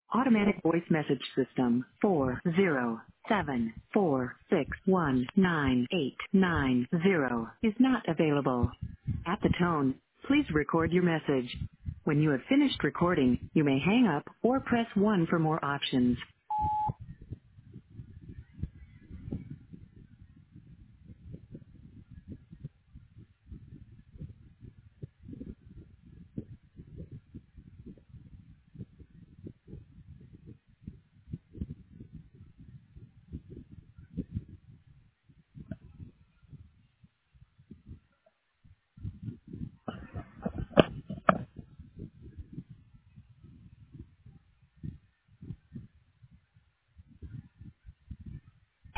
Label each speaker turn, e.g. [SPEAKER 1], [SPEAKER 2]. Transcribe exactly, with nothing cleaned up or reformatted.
[SPEAKER 1] Automatic voice message system four zero seven four six one nine eight nine zero is not available. At the tone, please record your message. When you have finished recording, you may hang up or press one for more options.